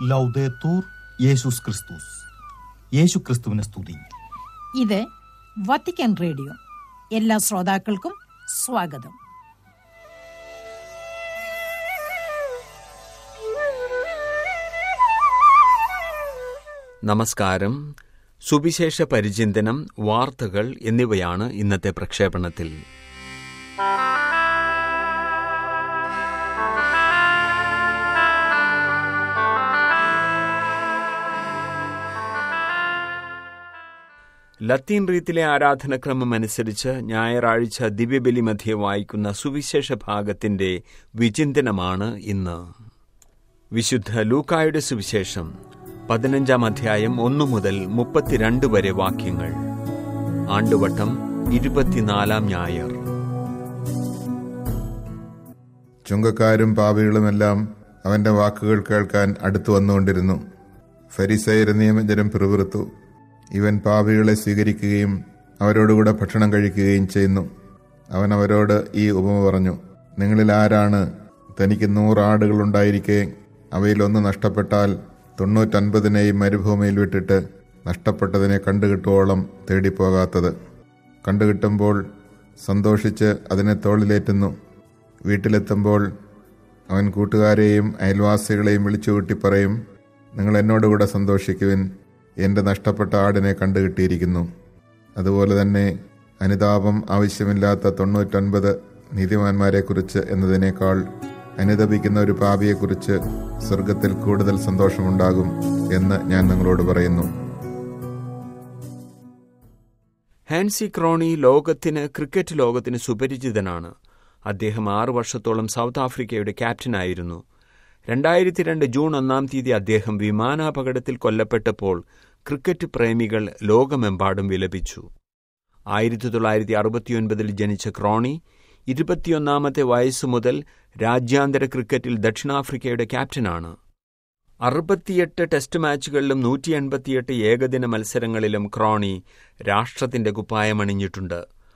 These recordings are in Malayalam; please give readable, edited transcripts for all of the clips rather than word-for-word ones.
ലൗദേത്തൂർ യേശുസ് ക്രിസ്തുസ്. യേശു ക്രിസ്തുവിനെ സ്തുതി. ഇത് വത്തിക്കാൻ റേഡിയോ. എല്ലാ ശ്രോതാക്കൾക്കും സ്വാഗതം. നമസ്കാരം. സുവിശേഷ പരിചിന്തനം, വാർത്തകൾ എന്നിവയാണ് ഇന്നത്തെ പ്രക്ഷേപണത്തിൽ. ലത്തീൻ റീത്തിലെ ആരാധനക്രമം അനുസരിച്ച് ഞായറാഴ്ച ദിവ്യബലി മധ്യേ വായിക്കുന്ന സുവിശേഷ ഭാഗത്തിന്റെ വിചിന്തനമാണ് ഇന്ന്. വിശുദ്ധ ലൂക്കായുടെ സുവിശേഷം 15 അധ്യായം 1 മുതൽ 32 വരെ വാക്യങ്ങൾ. ആണ്ടുവട്ടം 24 ഞായർ. ചുങ്കക്കാരും പാപികളുമെല്ലാം അവന്റെ വാക്കുകൾ കേൾക്കാൻ അടുത്തു വന്നുകൊണ്ടിരുന്നു. ഫരിസേയരും നിയമജ്ഞരും പിറുപിറുത്തു, ഇവൻ പാപികളെ സ്വീകരിക്കുകയും അവരോടുകൂടെ ഭക്ഷണം കഴിക്കുകയും ചെയ്യുന്നു. അവൻ അവരോട് ഈ ഉപമ പറഞ്ഞു, നിങ്ങളിൽ ആരാണ് തനിക്ക് 100 ആടുകളുണ്ടായിരിക്കെ അവയിലൊന്ന് നഷ്ടപ്പെട്ടാൽ 99 മരുഭൂമിയിൽ വിട്ടിട്ട് നഷ്ടപ്പെട്ടതിനെ കണ്ടുകിട്ടുവോളം തേടിപ്പോകാത്തത്? കണ്ടുകിട്ടുമ്പോൾ സന്തോഷിച്ച് അതിനെ തോളിലേറ്റുന്നു. വീട്ടിലെത്തുമ്പോൾ അവൻ കൂട്ടുകാരെയും അയൽവാസികളെയും വിളിച്ചുകൂട്ടി പറയും, നിങ്ങൾ എന്നോടുകൂടെ സന്തോഷിക്കുവിൻ, എൻ്റെ നഷ്ടപ്പെട്ട ആടിനെ കണ്ടുകിട്ടിയിരിക്കുന്നു. അതുപോലെ തന്നെ അനുതാപം ആവശ്യമില്ലാത്ത 99 നീതിമാന്മാരെക്കുറിച്ച് എന്നതിനേക്കാൾ അനുതപിക്കുന്ന ഒരു പാപിയെക്കുറിച്ച് സ്വർഗത്തിൽ കൂടുതൽ സന്തോഷമുണ്ടാകും എന്ന് ഞാൻ നിങ്ങളോട് പറയുന്നു. ഹാൻസി ക്രോണി ക്രിക്കറ്റ് ലോകത്തിന് സുപരിചിതനാണ്. അദ്ദേഹം 6 വർഷത്തോളം സൗത്ത് ആഫ്രിക്കയുടെ ക്യാപ്റ്റനായിരുന്നു. 2002 ജൂൺ 1 അദ്ദേഹം വിമാനാപകടത്തിൽ കൊല്ലപ്പെട്ടപ്പോൾ ക്രിക്കറ്റ് പ്രേമികൾ ലോകമെമ്പാടും വിലപിച്ചു. 1969 ജനിച്ച ക്രോണി 21 വയസ്സു മുതൽ രാജ്യാന്തര ക്രിക്കറ്റിൽ ദക്ഷിണാഫ്രിക്കയുടെ ക്യാപ്റ്റനാണ്. 68 ടെസ്റ്റ് മാച്ചുകളിലും 188 ഏകദിന മത്സരങ്ങളിലും ക്രോണി രാഷ്ട്രത്തിന്റെ കുപ്പായമണിഞ്ഞിട്ടുണ്ട്.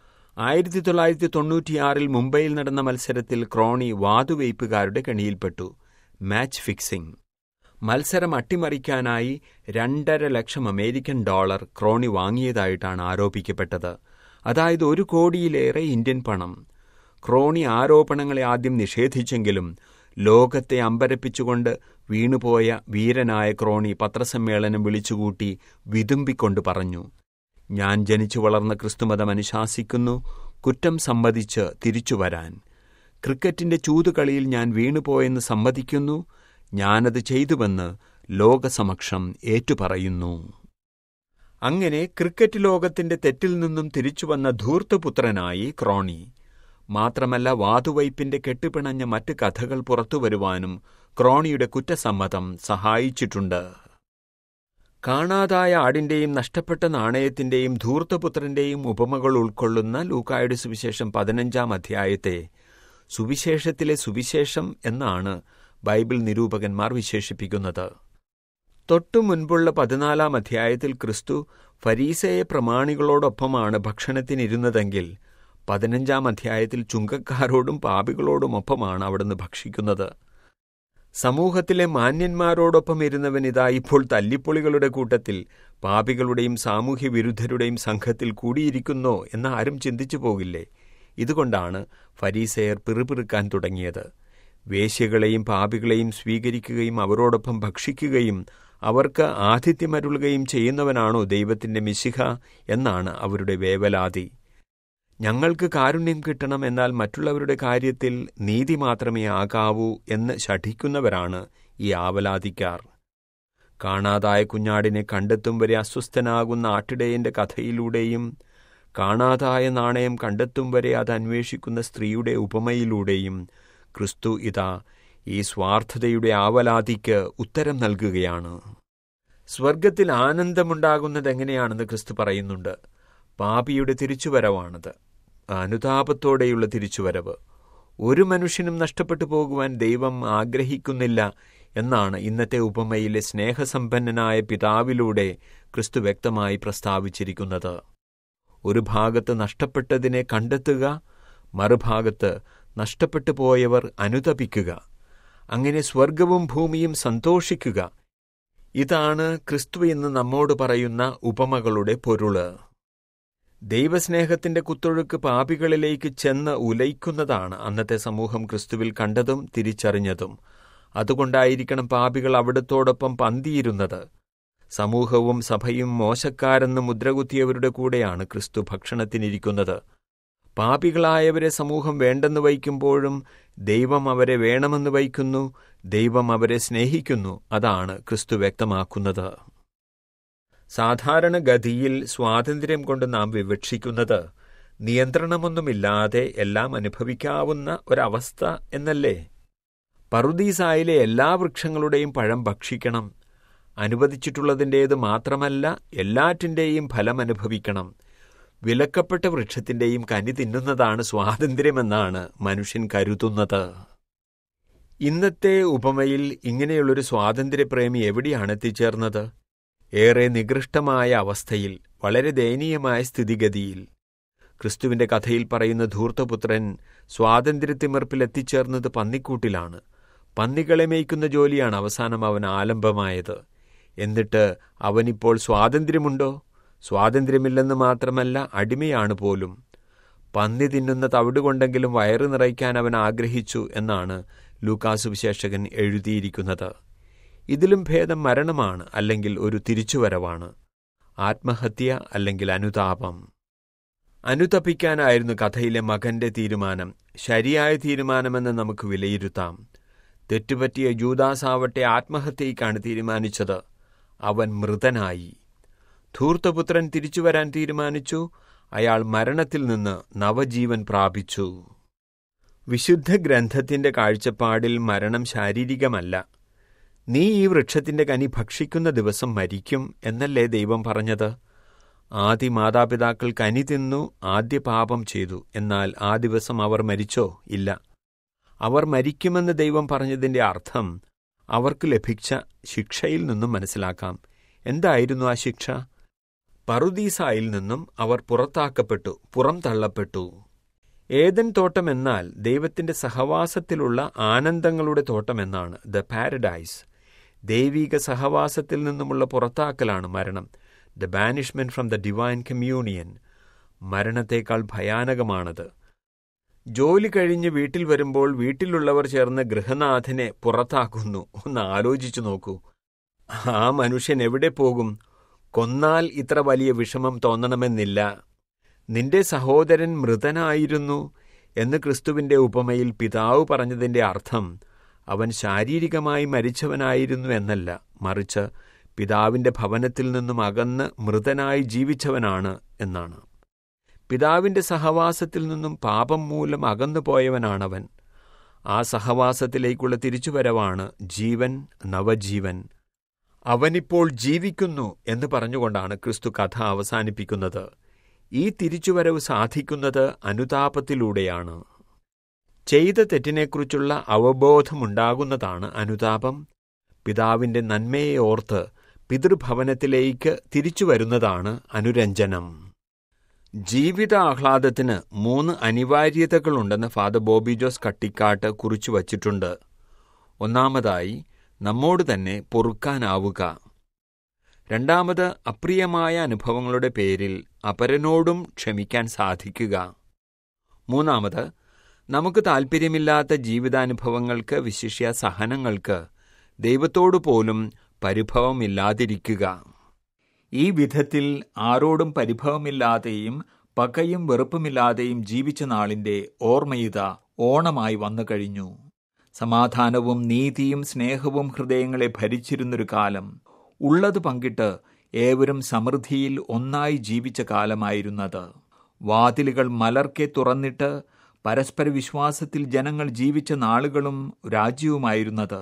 1996 മുംബൈയിൽ നടന്ന മത്സരത്തിൽ ക്രോണി വാതുവയ്പ്പുകാരുടെ കെണിയിൽപ്പെട്ടു. മാച്ച് ഫിക്സിംഗ് മത്സരം അട്ടിമറിക്കാനായി $2.5 ലക്ഷം ക്രോണി വാങ്ങിയതായിട്ടാണ് ആരോപിക്കപ്പെട്ടത്. അതായത് 1 കോടിയിലേറെ ഇന്ത്യൻ പണം. ക്രോണി ആരോപണങ്ങളെ ആദ്യം നിഷേധിച്ചെങ്കിലും ലോകത്തെ അമ്പരപ്പിച്ചുകൊണ്ട് വീണുപോയ വീരനായ ക്രോണി പത്രസമ്മേളനം വിളിച്ചുകൂട്ടി വിതുമ്പിക്കൊണ്ട് പറഞ്ഞു, ഞാൻ ജനിച്ചു വളർന്ന ക്രിസ്തുമതം അനുശാസിക്കുന്നു, കുറ്റം സമ്മതിച്ച് തിരിച്ചുവരാൻ. ക്രിക്കറ്റിന്റെ ചൂതുകളിയിൽ ഞാൻ വീണുപോയെന്ന് സമ്മതിക്കുന്നു, ഞാനത് ചെയ്തുവെന്ന് ലോകസമക്ഷം ഏറ്റുപറയുന്നു. അങ്ങനെ ക്രിക്കറ്റ് ലോകത്തിന്റെ തെറ്റിൽ നിന്നും തിരിച്ചുവന്ന ധൂർത്തപുത്രനായി ക്രോണി. മാത്രമല്ല, വാതുവയ്പിന്റെ കെട്ടുപിണഞ്ഞ മറ്റ് കഥകൾ പുറത്തുവരുവാനും ക്രോണിയുടെ കുറ്റസമ്മതം സഹായിച്ചിട്ടുണ്ട്. കാണാതായ ആടിന്റെയും നഷ്ടപ്പെട്ട നാണയത്തിന്റെയും ധൂർത്തപുത്രന്റെയും ഉപമകൾ ഉൾക്കൊള്ളുന്ന ലൂക്കായുടെ സുവിശേഷം 15 അധ്യായത്തെ സുവിശേഷത്തിലെ സുവിശേഷം എന്നാണ് ബൈബിൾ നിരൂപകന്മാർ വിശേഷിപ്പിക്കുന്നത്. തൊട്ടു മുൻപുള്ള 14 അധ്യായത്തിൽ ക്രിസ്തു ഫരീസേയ പ്രമാണികളോടൊപ്പമാണ് ഭക്ഷണത്തിനിരുന്നതെങ്കിൽ 15 അധ്യായത്തിൽ ചുങ്കക്കാരോടും പാപികളോടുമൊപ്പമാണ് അവിടുന്ന് ഭക്ഷിക്കുന്നത്. സമൂഹത്തിലെ മാന്യന്മാരോടൊപ്പം ഇരുന്നവൻ ഇതാ ഇപ്പോൾ തല്ലിപ്പൊളികളുടെ കൂട്ടത്തിൽ പാപികളുടെയും സാമൂഹ്യ വിരുദ്ധരുടെയും സംഘത്തിൽ കൂടിയിരിക്കുന്നോ എന്ന് ആരും ചിന്തിച്ചു പോകില്ലേ? ഇതുകൊണ്ടാണ് ഫരീസേയർ പിറുപിറുക്കാൻ തുടങ്ങിയത്. വേശ്യകളെയും പാപികളെയും സ്വീകരിക്കുകയും അവരോടൊപ്പം ഭക്ഷിക്കുകയും അവർക്ക് ആതിഥ്യമരുളുകയും ചെയ്യുന്നവനാണോ ദൈവത്തിന്റെ മിശിഹ എന്നാണ് അവരുടെ വേവലാതി. ഞങ്ങൾക്ക് കാരുണ്യം കിട്ടണം, എന്നാൽ മറ്റുള്ളവരുടെ കാര്യത്തിൽ നീതി മാത്രമേ ആകാവൂ എന്ന് ശഠിക്കുന്നവരാണ് ഈ ആവലാതിക്കാർ. കാണാതായ കുഞ്ഞാടിനെ കണ്ടെത്തും വരെ അസ്വസ്ഥനാകുന്ന ആട്ടിടയന്റെ കഥയിലൂടെയും കാണാതായ നാണയം കണ്ടെത്തും വരെ അത് അന്വേഷിക്കുന്ന സ്ത്രീയുടെ ഉപമയിലൂടെയും ക്രിസ്തു ഇതാ ഈ സ്വാർത്ഥതയുടെ ആവലാതിക്ക് ഉത്തരം നൽകുകയാണ്. സ്വർഗത്തിൽ ആനന്ദമുണ്ടാകുന്നതെങ്ങനെയാണെന്ന് ക്രിസ്തു പറയുന്നുണ്ട്. പാപിയുടെ തിരിച്ചുവരവാണത്, അനുതാപത്തോടെയുള്ള തിരിച്ചുവരവ്. ഒരു മനുഷ്യനും നഷ്ടപ്പെട്ടു പോകുവാൻ ദൈവം ആഗ്രഹിക്കുന്നില്ല എന്നാണ് ഇന്നത്തെ ഉപമയിലെ സ്നേഹസമ്പന്നനായ പിതാവിലൂടെ ക്രിസ്തു വ്യക്തമായി പ്രസ്താവിച്ചിരിക്കുന്നത്. ഒരു ഭാഗത്ത് നഷ്ടപ്പെട്ടതിനെ കണ്ടെത്തുക, മറുഭാഗത്ത് നഷ്ടപ്പെട്ടു പോയവർ അനുതപിക്കുക. അങ്ങനെ സ്വർഗവും ഭൂമിയും സന്തോഷിക്കുക ഇതാണ് ക്രിസ്തു ഇന്ന് നമ്മോട് പറയുന്ന ഉപമകളുടെ പൊരുള്. ദൈവസ്നേഹത്തിന്റെ കുത്തൊഴുക്ക് പാപികളിലേക്ക് ചെന്ന് ഉലയിക്കുന്നതാണ് അന്നത്തെ സമൂഹം ക്രിസ്തുവിൽ കണ്ടതും തിരിച്ചറിഞ്ഞതും. അതുകൊണ്ടായിരിക്കണം പാപികൾ അവിടുത്തോടൊപ്പം പന്തിയിരുന്നത്. സമൂഹവും സഭയും മോശക്കാരെന്ന് മുദ്രകുത്തിയവരുടെ കൂടെയാണ് ക്രിസ്തു ഭക്ഷണത്തിനിരിക്കുന്നത്. പാപികളായവരെ സമൂഹം വേണ്ടെന്ന് വയ്ക്കുമ്പോഴും ദൈവം അവരെ വേണമെന്ന് വയ്ക്കുന്നു, ദൈവം അവരെ സ്നേഹിക്കുന്നു. അതാണ് ക്രിസ്തു വ്യക്തമാക്കുന്നത്. സാധാരണഗതിയിൽ സ്വാതന്ത്ര്യം കൊണ്ട് നാം വിവക്ഷിക്കുന്നത് നിയന്ത്രണമൊന്നുമില്ലാതെ എല്ലാം അനുഭവിക്കാവുന്ന ഒരവസ്ഥ എന്നല്ലേ? പറുദീസായിലെ എല്ലാ വൃക്ഷങ്ങളുടെയും പഴം ഭക്ഷിക്കണം, അനുവദിച്ചിട്ടുള്ളതിൻ്റേത് മാത്രമല്ല എല്ലാറ്റിൻ്റെയും ഫലം അനുഭവിക്കണം, വിലക്കപ്പെട്ട വൃക്ഷത്തിൻ്റെയും കനി തിന്നുന്നതാണ് സ്വാതന്ത്ര്യമെന്നാണ് മനുഷ്യൻ കരുതുന്നത്. ഇന്നത്തെ ഉപമയിൽ ഇങ്ങനെയുള്ളൊരു സ്വാതന്ത്ര്യപ്രേമി എവിടെയാണ് എത്തിച്ചേർന്നത്? ഏറെ നികൃഷ്ടമായ അവസ്ഥയിൽ, വളരെ ദയനീയമായ സ്ഥിതിഗതിയിൽ. ക്രിസ്തുവിന്റെ കഥയിൽ പറയുന്ന ധൂർത്തപുത്രൻ സ്വാതന്ത്ര്യത്തിമിർപ്പിൽ എത്തിച്ചേർന്നത് പന്നിക്കൂട്ടിലാണ്. പന്നികളെ മേയ്ക്കുന്ന ജോലിയാണ് അവസാനം അവൻ ആലംബമായത്. എന്നിട്ട് അവനിപ്പോൾ സ്വാതന്ത്ര്യമുണ്ടോ? സ്വാതന്ത്ര്യമില്ലെന്ന് മാത്രമല്ല, അടിമയാണ് പോലും. പന്നി തിന്നുന്ന തവിടുകൊണ്ടെങ്കിലും വയറ് നിറയ്ക്കാൻ അവൻ ആഗ്രഹിച്ചു എന്നാണ് ലൂക്കാസ് സുവിശേഷകൻ എഴുതിയിരിക്കുന്നത്. ഇതിലും ഭേദം മരണമാണ്, അല്ലെങ്കിൽ ഒരു തിരിച്ചുവരവാണ്. ആത്മഹത്യ അല്ലെങ്കിൽ അനുതാപം. അനുതപിക്കാനായിരുന്നു കഥയിലെ മകന്റെ തീരുമാനം. ശരിയായ തീരുമാനമെന്ന് നമുക്ക് വിലയിരുത്താം. തെറ്റുപറ്റിയ ജൂദാസാവട്ടെ ആത്മഹത്യയ്ക്കാണ് തീരുമാനിച്ചത്. അവൻ മൃതനായി. ധൂർത്തപുത്രൻ തിരിച്ചുവരാൻ തീരുമാനിച്ചു. അയാൾ മരണത്തിൽ നിന്ന് നവജീവൻ പ്രാപിച്ചു. വിശുദ്ധ ഗ്രന്ഥത്തിന്റെ കാഴ്ചപ്പാടിൽ മരണം ശാരീരികമല്ല. നീ ഈ വൃക്ഷത്തിന്റെ കനി ഭക്ഷിക്കുന്ന ദിവസം മരിക്കും എന്നല്ലേ ദൈവം പറഞ്ഞത്? ആദി മാതാപിതാക്കൾ കനി തിന്നു, ആദ്യ പാപം ചെയ്തു. എന്നാൽ ആ ദിവസം അവർ മരിച്ചോ? ഇല്ല. അവർ മരിക്കുമെന്ന് ദൈവം പറഞ്ഞതിന്റെ അർത്ഥം അവർക്ക് ലഭിച്ച ശിക്ഷയിൽ നിന്നും മനസ്സിലാക്കാം. എന്തായിരുന്നു ആ ശിക്ഷ? പറുദീസായിൽ നിന്നും അവർ പുറത്താക്കപ്പെട്ടു, പുറം തള്ളപ്പെട്ടു. ഏദൻ തോട്ടം എന്നാൽ ദൈവത്തിന്റെ സഹവാസത്തിലുള്ള ആനന്ദങ്ങളുടെ തോട്ടമെന്നാണ്, ദ പാരഡൈസ്. ദൈവിക സഹവാസത്തിൽ നിന്നുമുള്ള പുറത്താക്കലാണ് മരണം, the banishment from the divine communion. മരണത്തേക്കാൾ ഭയാനകമാണത്. ജോലി കഴിഞ്ഞ് വീട്ടിൽ വരുമ്പോൾ വീട്ടിലുള്ളവർ ചേർന്ന് ഗൃഹനാഥനെ പുറത്താക്കുന്നു. ഒന്ന് ആലോചിച്ചു നോക്കൂ. ആ മനുഷ്യൻ എവിടെ പോകും? കൊന്നാൽ ഇത്ര വലിയ വിഷമം തോന്നണമെന്നില്ല. നിന്റെ സഹോദരൻ മൃതനായിരുന്നു എന്ന് ക്രിസ്തുവിന്റെ ഉപമയിൽ പിതാവ് പറഞ്ഞതിന്റെ അർത്ഥം അവൻ ശാരീരികമായി മരിച്ചവനായിരുന്നു എന്നല്ല, മറിച്ച് പിതാവിന്റെ ഭവനത്തിൽ നിന്നും അകന്ന് മൃതനായി ജീവിച്ചവനാണ് എന്നാണ്. പിതാവിന്റെ സഹവാസത്തിൽ നിന്നും പാപം മൂലം അകന്നുപോയവനാണവൻ. ആ സഹവാസത്തിലേക്കുള്ള തിരിച്ചുവരവാണ് ജീവൻ, നവജീവൻ. അവനിപ്പോൾ ജീവിക്കുന്നു എന്ന് പറഞ്ഞുകൊണ്ടാണ് ക്രിസ്തു കഥ അവസാനിപ്പിക്കുന്നത്. ഈ തിരിച്ചുവരവ് സാധിക്കുന്നത് അനുതാപത്തിലൂടെയാണ്. ചെയ്ത തെറ്റിനെക്കുറിച്ചുള്ള അവബോധമുണ്ടാകുന്നതാണ് അനുതാപം. പിതാവിന്റെ നന്മയെ ഓർത്ത് പിതൃഭവനത്തിലേക്ക് തിരിച്ചുവരുന്നതാണ് അനുരഞ്ജനം. ജീവിത ആഹ്ലാദത്തിന് 3 അനിവാര്യതകളുണ്ടെന്ന് ഫാദർ ബോബി ജോസ് കട്ടിക്കാട്ട് കുറിച്ചു വച്ചിട്ടുണ്ട്. ഒന്നാമതായി, നമ്മോട് തന്നെ പൊറുക്കാനാവുക. രണ്ടാമത്, അപ്രിയമായ അനുഭവങ്ങളുടെ പേരിൽ അപരനോടും ക്ഷമിക്കാൻ സാധിക്കുക. മൂന്നാമത്, നമുക്ക് താൽപ്പര്യമില്ലാത്ത ജീവിതാനുഭവങ്ങൾക്ക്, വിശിഷ്യ സഹനങ്ങൾക്ക് ദൈവത്തോടു പോലും പരിഭവമില്ലാതിരിക്കുക. ഈ വിധത്തിൽ ആരോടും പരിഭവമില്ലാതെയും പകയും വെറുപ്പുമില്ലാതെയും ജീവിച്ച നാളിന്റെ ഓർമ്മയിത ഓണമായി വന്നു കഴിഞ്ഞു. സമാധാനവും നീതിയും സ്നേഹവും ഹൃദയങ്ങളെ ഭരിച്ചിരുന്നൊരു കാലം, ഉള്ളത് പങ്കിട്ട് ഏവരും സമൃദ്ധിയിൽ ഒന്നായി ജീവിച്ച കാലമായിരുന്നത്. വാതിലുകൾ മലർക്കെ തുറന്നിട്ട് പരസ്പര വിശ്വാസത്തിൽ ജനങ്ങൾ ജീവിച്ച നാളുകളും രാജ്യവുമായിരുന്നത്.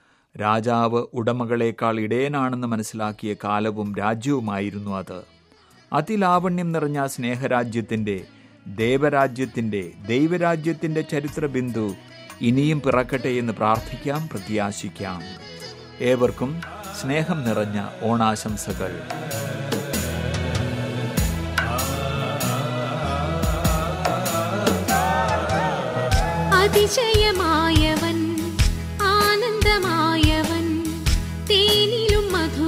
രാജാവ് ഉടമകളേക്കാൾ ഇടയനാണെന്ന് മനസ്സിലാക്കിയ കാലവും രാജ്യവുമായിരുന്നു അത്. അതിലാവണ്യം നിറഞ്ഞ സ്നേഹരാജ്യത്തിന്റെ, ദേവരാജ്യത്തിന്റെ, ദൈവരാജ്യത്തിന്റെ ചരിത്ര ബിന്ദു ഇനിയും പിറക്കട്ടെ എന്ന് പ്രാർത്ഥിക്കാം, പ്രത്യാശിക്കാം. ഏവർക്കും സ്നേഹം നിറഞ്ഞ ഓണാശംസകൾ. അതിശയമായവൻ, ആനന്ദമായവൻ, തേനിലും മധുര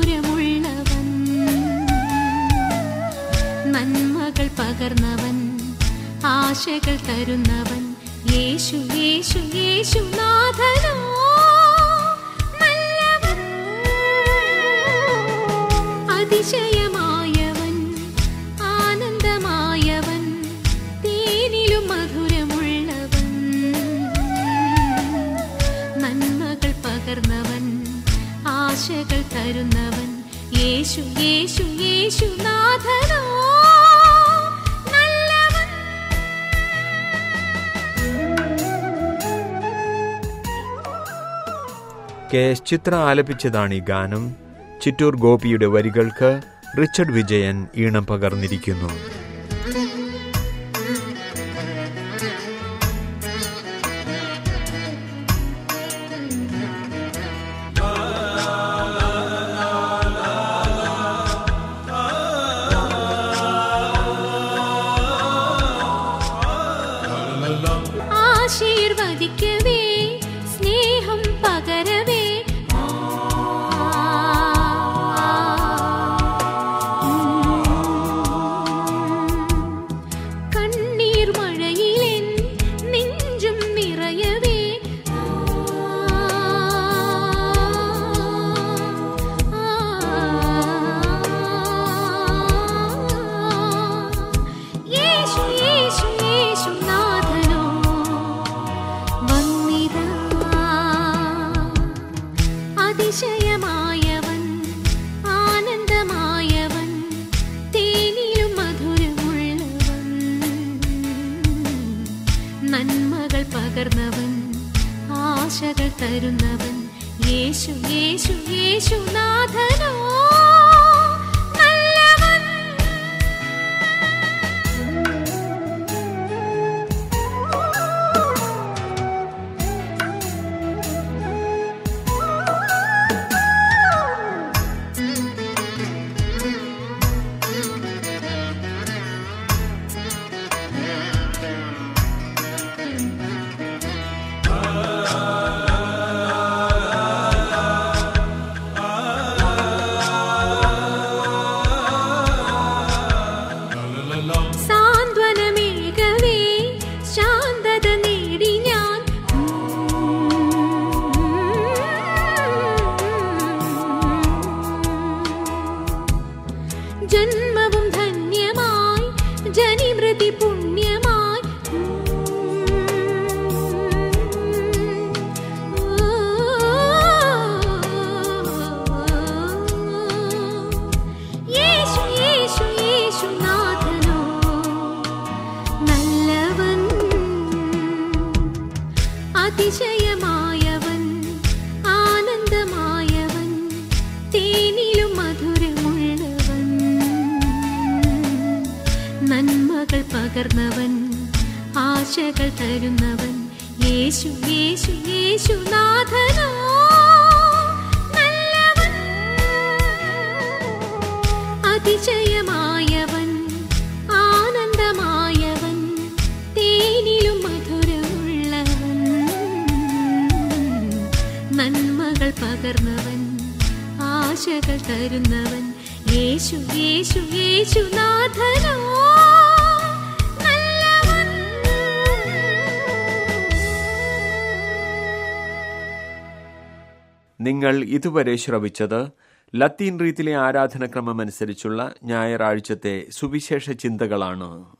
പകർന്നവൻ, ആശകൾ തരുന്നവൻ, യേശു യേശു യേശുനാഥനോ നല്ലവൻ, അതിശയമായവൻ, ആനന്ദമായവൻ, തേനിലും മധുരമുള്ളവൻ, നന്മകൾ പകർന്നവൻ, ആശകൾ തരുന്നവൻ, യേശു യേശു യേശുനാഥനോ നല്ലവൻ. KS ചിത്ര ആലപിച്ചതാണ് ഈ ഗാനം. ചിറ്റൂർ ഗോപിയുടെ വരികൾക്ക് റിച്ചർഡ് വിജയൻ ഈണം പകർന്നിരിക്കുന്നു. ആശീർവദിക്കവേ, സ്നേഹം പകരവേ, കണ്ണീർ മഴയിലെൻ നെഞ്ചും നിറയവേ, യേശു യേശു യേശുനാഥനോ വന്നിതാ, അതിശയമായവൻ, ആനന്ദമായവൻ, തേനിലും മധുരമുള്ളവൻ, നന്മകൾ പകർന്നവൻ, ആശകൾ തരുന്നവൻ, യേശു യേശു യേശുനാഥനോ നല്ലവൻ. സാന്ത്വനമേകവേ, ശാന്തത നേടി ഞാൻ, ജന്മവും ധന്യമായി, ജനിമൃതി പുണ്യമായി, യേശു യേശു യേശുനാഥനോ നല്ലവൻ, അതിശയമായവൻ, ആനന്ദമായവൻ, തേനിലും മധുരമുള്ളവൻ, നന്മകൾ പകർന്നവൻ, ആശകൾ തരുന്നവൻ, യേശു യേശു യേശുനാഥനോ നല്ലവൻ, അതിശയമായവൻ, ആനന്ദമായവൻ, തേനിലും മധുരമുള്ളവൻ, നന്മകൾ പകർന്നവൻ, ആശകൾ തരുന്നവൻ, യേശു യേശു യേശുനാഥനോ നല്ലവൻ. നിങ്ങൾ ഇതുവരെ ശ്രവിച്ചത് ലത്തീൻ റീതിയിലെ ആരാധനക്രമമനുസരിച്ചുള്ള ഞായറാഴ്ചത്തെ സുവിശേഷ ചിന്തകളാണ്.